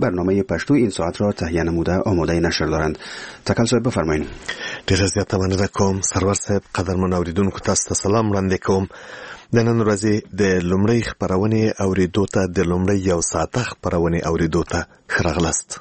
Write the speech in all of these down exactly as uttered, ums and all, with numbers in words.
برنامه پشتو این ساعت را تهیه نموده آماده نشر دارند. تکل صاحب بفرمایید. ډېر زیاته مننه کوم سرور صاحب. قدرمن اوریدونکو تاسو ته سلام وړاندې کوم. د نن ورځې د لومړۍ خپرونې اوریدو ته د لومړۍ یو ساعته خپرونې اوریدو ته ښه راغلاست.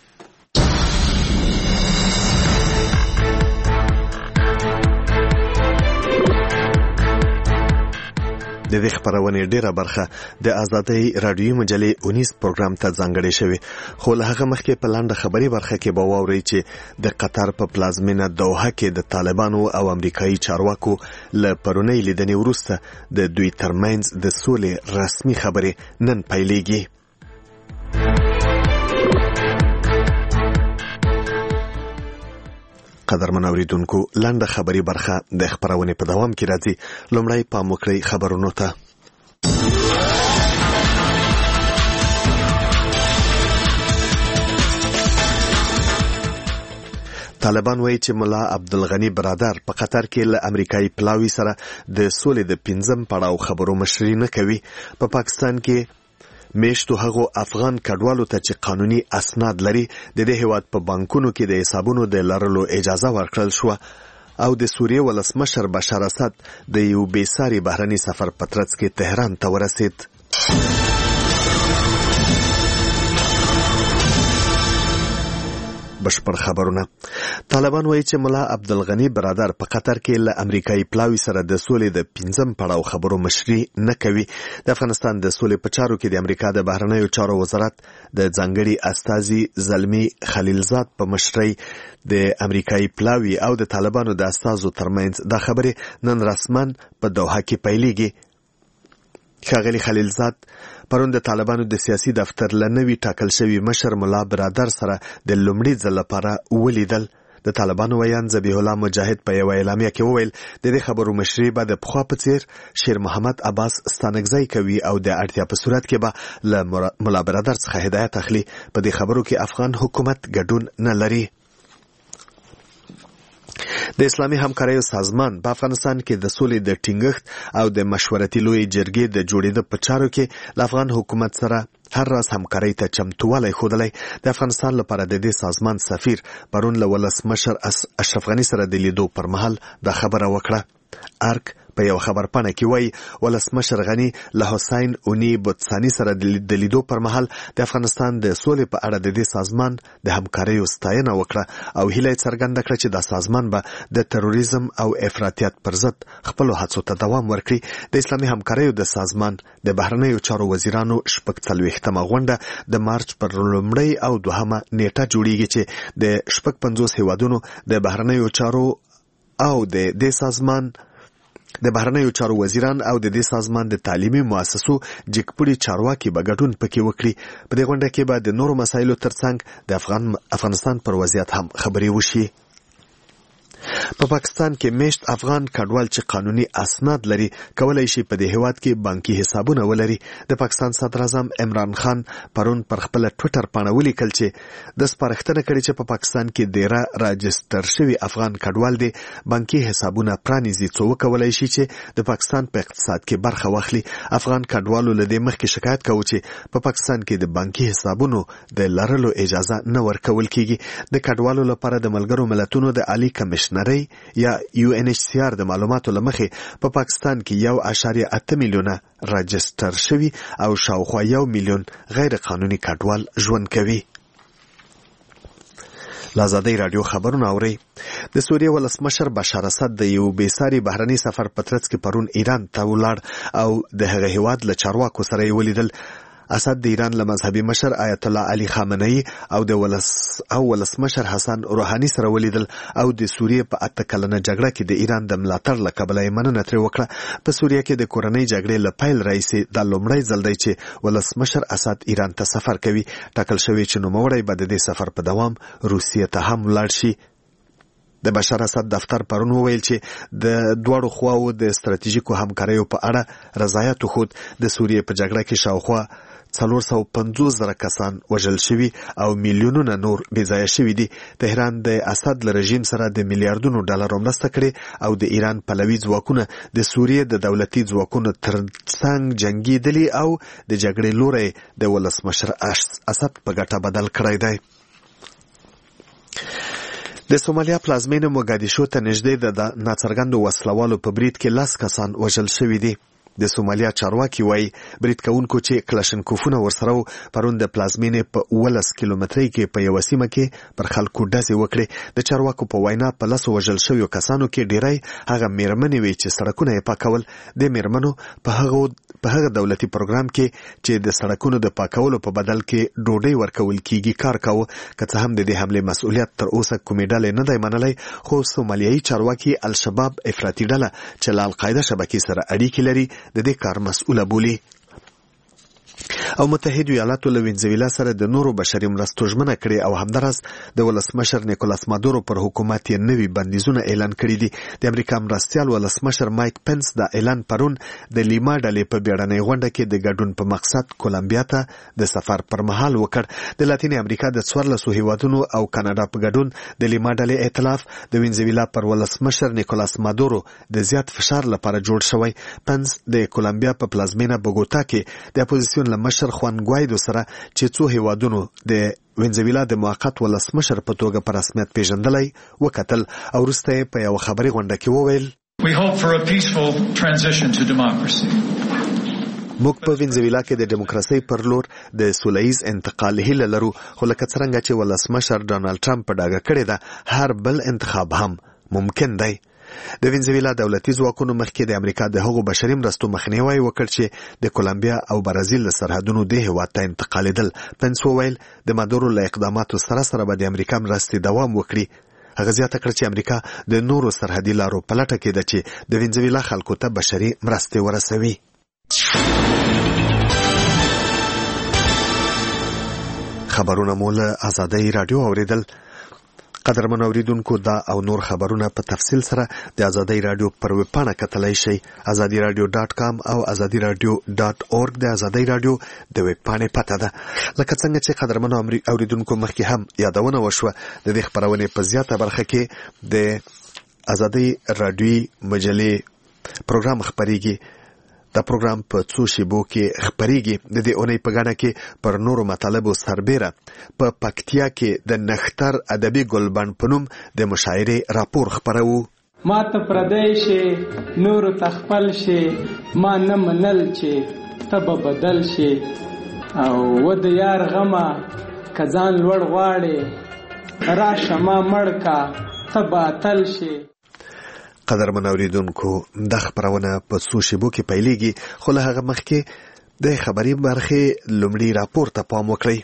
د دې خبرونې ډیره برخه د آزادۍ رادیوي مجلې اونیس پروګرام ته ځانګړې شوې، خو له هغه مخکې په لنډه خبري برخه کې به واورئ چې د قطر په پلازمینه دوحه کې د طالبانو او امریکایي چارواکو له پرونۍ لیدنې وروسته د دوی ترمنځ د سولې رسمي خبرې نن پیلېږي. قدرمن اوریدونکو، لنډه خبري برخه د خبرونې په دوام کې راځي. لومړی پام وکړئ خبرونو ته. طالبان وایي چې ملا عبدالغني برادر په قطر کې له امریکایي پلاوي سره د سولې د پنځم پړاو خبرو مشري نه کوي. په پا پاکستان کې میشتو هغو افغان کډوالو ته چې قانوني اسناد لري د دې هیواد په بانکونو کې د حسابونو د لرلو اجازه ورکړل شو، او د سوریې ولسمشر بشار اسد د یو بېساري بهرني سفر په ترڅ کې تهران ته ورسید. بشپړ خبرونه. طالبان وایي چې ملا عبدالغني برادر په قطر کې له امریکایي پلاوي سره د سولې د پنځم پړاو خبرو مشري نه کوي. د افغانستان د سولې په چارو کې د امریکا د بهرنیو چارو وزارت د ځانګړي استازي زلمي خلیلزاد په مشرۍ د امریکایي پلاوي او د طالبانو د استازو ترمنځ دا خبرې نن رسماً په دوحه کې پیلېږي. ښاغلي خلیلزاد پرون د طالبانو د سیاسي دفتر له نوي ټاکل شوي مشر ملا برادر سره د لومړي ځل لپاره ولیدل. د طالبانو ویان ذبیح الله مجاهد په یوه اعلامیه کې وویل د دې خبرو مشري به د پخوا په څیر شیر محمد عباس ستانکزی کوي او د اړتیا په صورت کې به له ملا برادر څخه هدایت اخلي. په دې خبرو کې افغان حکومت ګډون نه لري. د اسلامي همکاریو سازمان په افغانستان کې د سولې د ټینګښت او د مشورتي لوی جرګې د جوړېدو په چارو کې له افغان حکومت سره هر راز همکارۍ ته چمتووالی ښودلی. د افغانستان لپاره د دې سازمان سفیر پرون له ولسمشر اشرف غني سره د لیدو پر مهال دا خبره وکړه. ارک په یو خبرپاڼه کې وایي ولسمشر غني له حسین اونی بوتسانی سره د لیدو پر مهال د افغانستان د سولې په اړه د دې سازمان د همکاریو ستاینه وکړه او هیله یې څرګنده کړه چې دا سازمان به د تروریزم او افراطیت پر ضد خپلو هڅو ته دوام ورکړي. د اسلامي همکاریو د سازمان د بهرنیو چارو وزیرانو شپږ څلوېښتمه غونډه د مارچ پر لومړۍ او دوهمه نیټه جوړیږي چې د شپږ پنځوس هیوادونو د بهرنیو چارو او د دې سازمان د بهرنیو چارو وزیران او د دې سازمان د تعلیمي مؤسسو جګپړي چارواکي به ګډون پکې وکړي. په دې غونډه کې به د نورو مسایلو ترڅنګ د افغان افغانستان پر وضعیت هم خبرې وشي. په پا پاکستان کې میشت افغان کډوال چې قانوني اسناد لري کولای شي په دې هیواد کې بانکي حسابونه ولري. د پاکستان صدر اعظم عمران خان پرون پر خپل ټویټر پاڼه ولیکل چې د سپارښتنه کړې چې په پا پاکستان کې ډیره راجستر شوي افغان کډوال دي بانکي حسابونه پرانیزي څو وکولای شي چې د پاکستان په اقتصاد کې برخه واخلي. افغان کډوالو له دې مخکې شکایت کوي چې په پا پاکستان کې د بانکي حسابونو د لرلو اجازه نه ورکول کیږي. د کډوالو لپاره د ملګرو ملتونو د عالی کمشنر نری یا یو ان ایچ سی آر د معلوماتو لمخې په پا پاکستان کې یو اعشاریه اته میلیونه راجستر شوي او شاوخوا یو میلیون غیر قانوني کډوال ژوند کوي. لازادۍ رادیو خبرونه اوري. د سوریې ولسمشر بشار اسد د یو بېساري بهرني سفر په ترڅ کې پرون ایران ته ولاړ او د هغه هیواد له چارواکو سره یې ولیدل. اسد د ایران له مذهبي مشر آیت الله علي خامنه‌ای او د ولس او ولسمشر حسن روحاني سره ولیدل او د سوریې په اته کلنه جګړه کې د ایران د ملاتړ له کبله یې مننه ترې وکړه. په سوریه کې د کورنۍ جګړې له پیل راهیسې دا لومړی ځل دی چې ولسمشر اسد ایران ته سفر کوي. ټاکل شوی چې نوموړی به د دې سفر په دوام روسیې ته هم ولاړ شي. د بشار اسد دفتر پرون وویل چې د دواړو خواو د ستراتیژیکو همکاریو په اړه رضایت وښود. د سوریې په جګړه کې شاوخوا څلور سوه پنځوس زره کسان وژل شوي او میلیونونه نور بېځایه شوي دي. تهران د اسد له رژیم سره د میلیارډونو ډالرو مرسته کړې او د ایران پلوي ځواکونه د سوریې د دولتي ځواکونو ترڅنګ جنګېدلي او د جګړې لوری د ولسمشر اسد په ګټه بدل کړی دی. د سومالیا پلازمینه موګادیشو ته نږدې د ناڅرګندو وسلوالو په برید کې لس کسان وژل شوي دي. د سومالیا چارواکي وایي برید کوونکو چې کلاشینکوفونه ورسره وو پرون د پلازمینې په اوولس کیلومترۍ کې په یوه سیمه کې پر خلکو ډزې وکړې. د چارواکو په وینا په لسو وژل شویو کسانو کې ډیری هغه میرمنې وې چې سړکونه یې پاکول. د میرمنو په هغه په هغه دولتي پروګرام کې چې د سړکونو د پاکولو په بدل کې ډوډۍ ورکول کیږي کار کاوه. که څه هم د دې حملې مسؤلیت تر اوسه کومې ډلې نه دی منلی، خو سومالیایي چارواکي الشباب افراطي ډله چې له القاعده شبکې سره اړیکې لري د دې کار مسؤله بولي. او متحد ایالاتو له وینزویلا سره د نورو بشري مرستو ژمنه کړې او همداراز د ولسمشر نیکولاس مادورو پر حکومت یې نوي بندیزونه اعلان کړي دي. د امریکا مرستیال ولسمشر مایک پنس دا اعلان پرون د لیما ډلې په بیړنۍ غونډه کې د ګډون په مقصد کولمبیا ته د سفر پر مهال وکړ. د لاتین امریکا د څوارلسو هیوادونو او کاناډا په ګډون د لیما ډلې ائتلاف د وینزویلا پر ولسمشر نیکولاس مادورو د زیات فشار لپاره جوړ شوی. پنس د کولمبیا په پلازمینه بوګوتا کې د اپوزیسیون له مشر خوان ګوایدو سره چې څو هیوادونو د وینزویلا د موقت ولسمشر په توګه په رسمیت پیژندلی وکتل او وروسته یې په یوه خبري غونډه کې وویل We hope for a peaceful transition to democracy. موږ په وینزویلا کې د دیموکراسۍ پر لور د سولهییز انتقال هیله لرو، خو لکه څرنګه چې ولسمشر ډانلډ ټرمپ په ډاګه کړې ده هر بل انتخاب هم ممکن دی. د وینزویلا دولتي ځواکونو مخکې د امریکا د هغو بشري مرستو مخنیوی وکړ چې د کولمبیا او برازیل له سرحدونو دې هېواد ته انتقالېدل. پنس وویل د مادورو له اقداماتو سره سره به د امریکا مرستې دوام وکړي. هغه زیاته کړه چې امریکا د نورو سرحدي لارو په لټه کې ده چې د وینزویلا خلکو ته بشري مرستې ورسوي. خبرونه مو له ازادۍ راډیو اوریدل. قدرمن اوریدونکو دا او نور خبرونه په تفصیل سره د ازادۍ راډیو پر ویبپاڼه کتلی شئ. ازادي راډیو ډاټ کام او ازادي راډیو ډاټ اورګ د ازادۍ راډیو د ویبپاڼې پته ده. لکه څنګه چې قدرمن اوریدونکو مخکې هم یادونه وشوه، د دې خپرونې په زیاته برخه کې د ازادۍ راډیوي مجلې پروګرام خپریږي. دا پروګرام په څو شیبو کې خپریږي. د دې اونۍ په ګڼه کې پر نورو مطالبو سربیره په پکتیا کې د نختر ادبي ګلبند په نوم د مشاعرې راپور خپروو. ما ته پردی شي نورو ته خپل شي، ما نه منل چې ته به بدل شي، او و د یار غمه که ځان لوړ غواړې راشه ما مړ کا ته به اتل شي. قدرمن اوریدونکو د خبرونه په څو شیبو کې پیلېږي، خو له هغه مخکې د خبري برخې لومړي راپور ته پام وکړئ.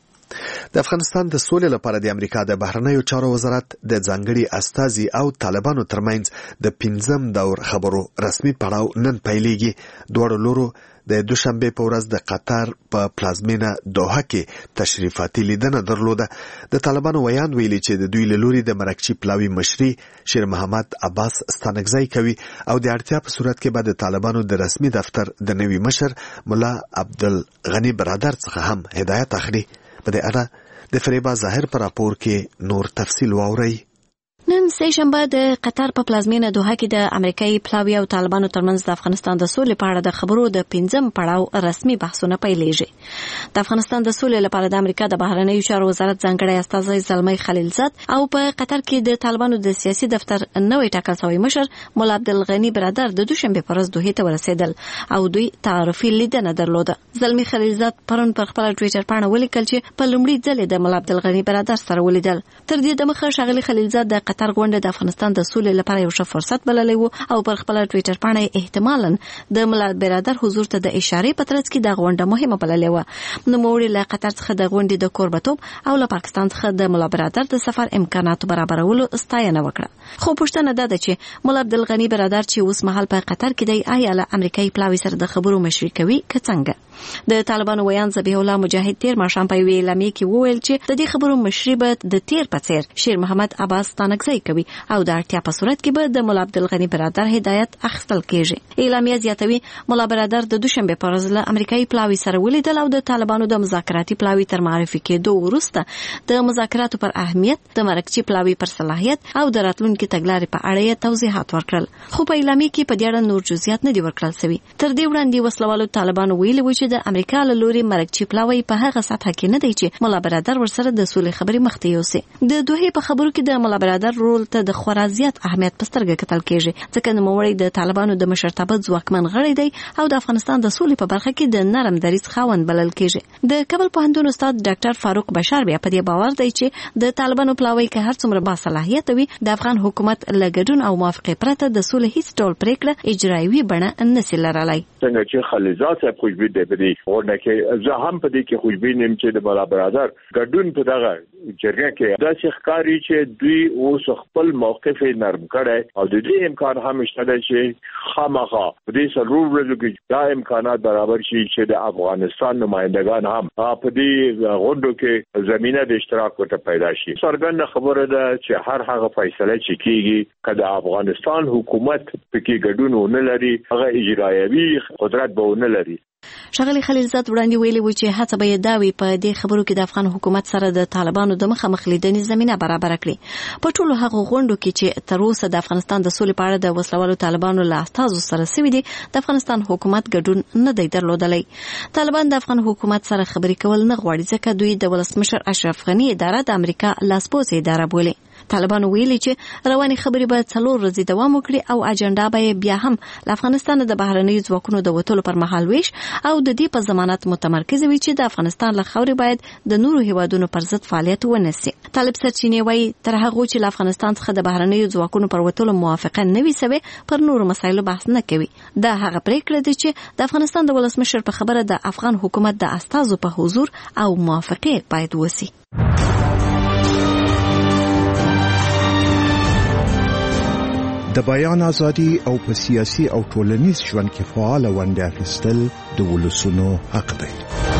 د افغانستان د سولې لپاره د امریکا د بهرنیو چارو وزارت د ځانګړي استازي او طالبانو ترمنځ د پنځم دور خبرو رسمي پړاو نن پیلېږي. دواړو لورو د دوشنبه په ورځ د قطر په پلازمینه دوحه کې تشریفاتي لیدنه درلوده. د طالبانو ویان ویلي چې د دوی له لوري د مرکچي پلاوي مشري شیر محمد عباس ستانکزی کوي او د اړتیا په صورت کې به د طالبانو د رسمي دفتر د نوي مشر مولا عبدالغنی برادر څخه هم هدایت اخلي. په دې اړه د فریبا ظاهر پر راپور کې نور تفصیل واورئ. نن سه شنبه د قطر په پلازمینه دوحه کې د امریکایي پلاوي او طالبانو ترمنځ د افغانستان د سولې په اړه د خبرو د پنځم پړاو رسمي بحثونه پیلېږي. د افغانستان د سولې لپاره د امریکا د بهرنیو چارو وزارت ځانګړی استازی زلمی خلیلزاد او په قطر کې د طالبانو د سیاسي دفتر نوې ټاکل شوی مشر مولا عبدالغنی برادر د دوشنبه په ورځ دوحې ته ورسېدل او دوی تعارفي لیدنه درلوده. زلمی خلیلزاد پرون پر خپل ټویټر باندې ولیکل چې په لومړي ځل د مولا عبدالغنی برادر سره ولیدل. تر دې دمخه ښاغلي خلیلزاد د قطر غونډه د افغانستان د سولې لپاره یو ښه فرصت بللی و او پر خپل ټویټر باندې احتمالاً د مولا برادر حضور ته د اشارې په ترڅ کې د غونډه مهمه بللې و. نوموړي له قطر څخه د غونډې د کوربتوب او له پاکستان څخه د مولا برادر د سفر امکاناتو برابرولو ستاینه وکړه. خو پوښتنه ده چې مولا عبدالغنی برادر چې اوس مهال په قطر کې دی آیا له امریکایي پلاوي سره د خبرو مشري کوي که څنګه؟ د طالبانو ویان ذبیح الله مجاهد تیر ماښام په یوې اعلامیې کې وویل چې د دې خبرو مشري به د تیر په څیر شیر محمد عباس ستانکزی کوي او د اړتیا په صورت کې به د مولا عبدالغني برادر هدایت اخیستل کیږي. اعلامیه زیاتوي مولا برادر د دوشنبه په ورځ له امریکایي پلاوي سره ولیدل او د طالبانو د مذاکراتي پلاوي تر معرفي کېدو وروسته د مذاکراتو پر اهمیت، د مرکزي پلاوي پر صلاحیت او د راتلونکي تګلارې په اړه توضیحات ورکړل. خو په اعلامیه کې په دې اړه نور جزئیات نه دي ورکړل شوي. تر دې وړاندې وسلوالو طالبانو ویلي و چې د امریکا له لوري مرکزي پلاوي په هغه سطح کې نه دی چې مولا برادر ورسره د سولې خبرې مخ ته یوسي. د دوه په خبرو کې د مولا برادر رول ته د خورا زیات اهمیت په سترګه کتل کېږي، ځکه نوموړی د طالبانو د مشرتابه ځواکمن غړی دی او د افغانستان د سولې په برخه کې د نرم دریځ خاوند بلل کېږي. د کابل پوهنتون استاد ډاکټر فاروق بشار بیا په دې باور دی چې د طالبانو پلاوی که هر څومره با صلاحیت وي، د افغان حکومت له ګډون او موافقې پرته د سولې هیڅ ډول پریکړه اجرایوي بڼه نشي لرلای. څنګه چې خلیزات صاحب خوشبین دی په دې ورنه کې زه هم په دې کې خوشبین یم چې د مولا برادر ګډون په دغه جرګه کې داسې ښکاري چې دوی اوس خپل موقف نرم کړي او د دې امکان هم شته چې خامخا په دې څلور ورځو کې دا امکانات برابر شي چې د افغانستان نمائندگان هم په دې غونډو کې زمينه د اشتراک ورته پیدا شي. څرګنده خبره ده چې هر هغه فیصله چې کیږي کله افغانستان حکومت پکې ګډون ونه لري، هغه اجرایوي قدرت به ونه لري. ښاغلي خلیلزاد وړاندې ویلي و چې هڅه به دا وي په دې خبرو کې د افغان حکومت سره د طالبانو د مخامخ لیدنې زمينه برابر کړي. په ټولو هغو غونډو کې چې تر اوسه د افغانستان د سولې په اړه د وسلوالو طالبانو له استازو سره سوي دي، د افغانستان حکومت ګډون نه دی درلودلی. طالبان د افغان حکومت سره خبرې کول نه غواړي، ځکه دوی د ولسمشر اشرف غني اداره د امریکا لاسپوڅې اداره بولي. طالبانو ویلي چې رواني خبرې باید څلور ورځې دوام وکړي او اجنډا به بیا هم له افغانستان د بهرنیو ځواکونو د وتلو پر مهال ویش او د دې په ضمانت متمرکز وي چې د افغانستان له خاورې باید د نورو هیوادونو پر ضد فعالیت ونشي. طالب سرچینې وایي تر هغه چې له افغانستان څخه د بهرنیو ځواکونو پر وتلو موافقه نه وي سوې، پر نورو مسایلو بحث نه کوي. دا هغه پریکړه ده چې د افغانستان د ولسمشر په خبره د افغان حکومت د استازو په حضور او موافقه باید وسی. د بیان ازادي او په سیاسي او ټولنیز ژوند کې فعال ونډه اخیستل د ولسونو حق دی.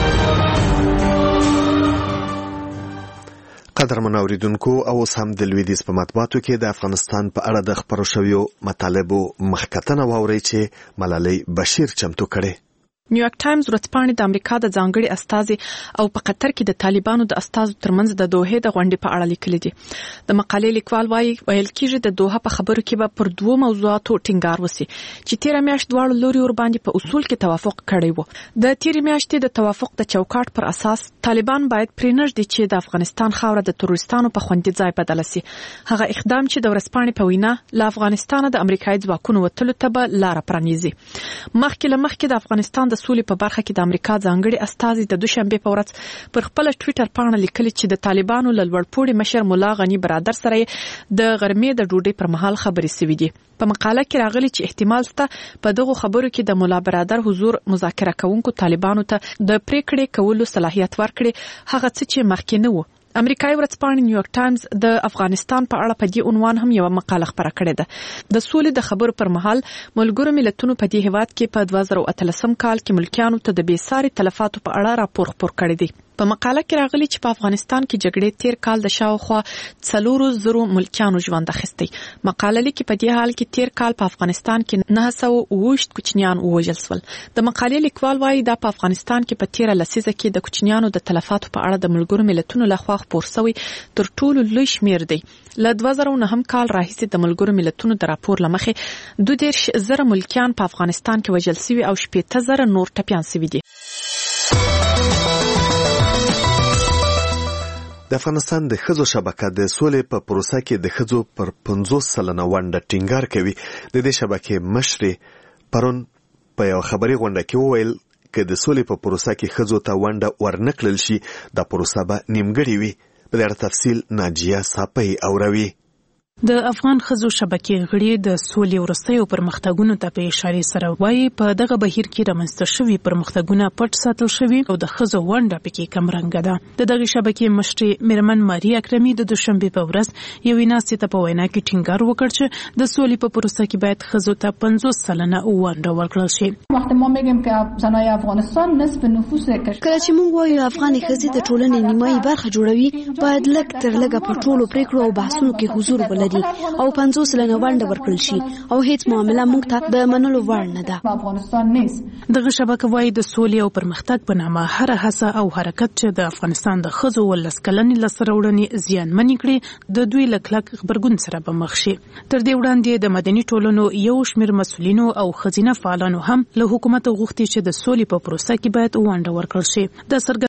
قدرمن اوریدونکو، او هم د لویدیځ په مطبوعاتو کې د افغانستان په اړه د خبرو شویو مطالبو مخکتنه واوري چې ملالۍ بشیر چمتو کړي. نیویارک ټایمز ورځپاڼې د امریکا د ځانګړي استازي او په قطر کې د طالبانو د استازو ترمنځ د دوحې د غونډې په اړه لیکلي دي. د مقالې لیکوال وایي ویل کېږي د دوحه په خبرو کې به پر دوه موضوعاتو ټینګار وسی چې تیر میاشت دواړو لوري ور باندې په اصول کې توافق کړی وو. د تیر میاشتې د توافق د چوکاټ پر اساس طالبان باید پرېنږدي چې د افغانستان خاوره د تروریستانو په خوندي ځای بدل شي. هغه اقدام چې د ورځپاڼې په وینا له افغانستان د امریکایي ځواکونو وتلو ته به لار پرانیزي. مخکې له مخکې د افغانستان د سولې په برخه کې د امریکا ځانګړي استازي د دوشنبه په ورځ پر خپل ټوئیټر پاڼه لیکلي چې د طالبانو له لوړپوړي مشر مولا غني برادر سره د غرمې د ډوډۍ پر مهال خبرې شوې دي. په مقاله کې راغلي چې احتمال شته په دغه خبرو کې د مولا برادر حضور مذاکره کوونکو طالبانو ته د پریکړې کولو صلاحیت ورکړي، هغه څه چې مخکې نه و. امریکایي ورځپاڼه نیویارک ټایمز د افغانستان په اړه په دې عنوان هم یو مقاله خپره کړې ده. د سولې د خبرو پر مهال ملګرو ملتونو په دې هیواد کې په دوه زره اتلسم کال کې ملکیانو ته د بېساري تلفاتو په اړه راپور خپور کړی دی. په مقاله کې راغلي چې په افغانستان کې جګړې تیر کال د شاوخوا څلورو زرو ملکیانو ژوند اخیستی. مقاله لیکي په دې حال کې تیر کال په افغانستان کې نه سوه اووه کوچنیان ووژل شول. د مقالې لیکوال وایي دا په افغانستان کې په تیره لسیزه کې د کوچنیانو د تلفاتو په اړه د ملګرو ملتونو لخوا خپور شوی تر ټولو لوی شمیر دی. له دوه زره نهم کال راهیسې د ملګرو ملتونو د راپور له مخې دوه دېرش زره ملکیان په افغانستان کې وژل شوي او شپېته زره نور ټپیان شوي دي. د افغانستان د ښځو شبکه د سولې په پروسه کې د ښځو پر پنځوس سلنه ونډه ټینګار کوي. د دې شبکې مشرې پرون په یو خبري غونډه کې وویل که د سولې په پروسه کې ښځو ته ونډه ورنکړل شي دا پروسه به نیمګړې وي. په دې اړه تفصیل ناجیه ساپۍ اوروي. د افغان ښځو شبکې غړي د سولې وروستیو پرمختګونو ته په اشاره سره وایي په دغه بهیر کې رامنځته شوي پرمختګونه پټ ساتل شوي او د ښځو ونډه پکې کمرنګه ده. د دغه شبکې مشرې میرمن ماري اکرمي د دوشنبه په ورځ یوې ناستې ته په وینا کې ټینګار وکړ چې د سولې په پروسه کې باید ښځو ته پنځوس سلنه ونډه ورکړل شي. وخت ما میگیم که زنای افغانستان نصف نفوس کشور کله چې موږ وایو افغاني ښځې د ټولنې نیمایي برخه جوړوي باید لږ تر لږه په ټولو پریکړو او بحثونو کې حضور ولري. دي او پنځوس سلنه ونډه ورکړل شي او هیڅ معامله موږ ته د منلو وړ نه ده. دغه شبکه وايي د سولې او پرمختګ په نامه هر هڅه او حرکت چې د افغانستان د ښځو ولس کلنې لسته راوړنې زیانمنې کړي د دوی له کلک غبرګون سره به مخ شي. تر دې وړاندې د مدني ټولنو یو شمېر مسؤلینو او ښځینه فعالانو هم له حکومت غوښتي چې د سولې په پروسه کې باید ونډه ورکړل شي. د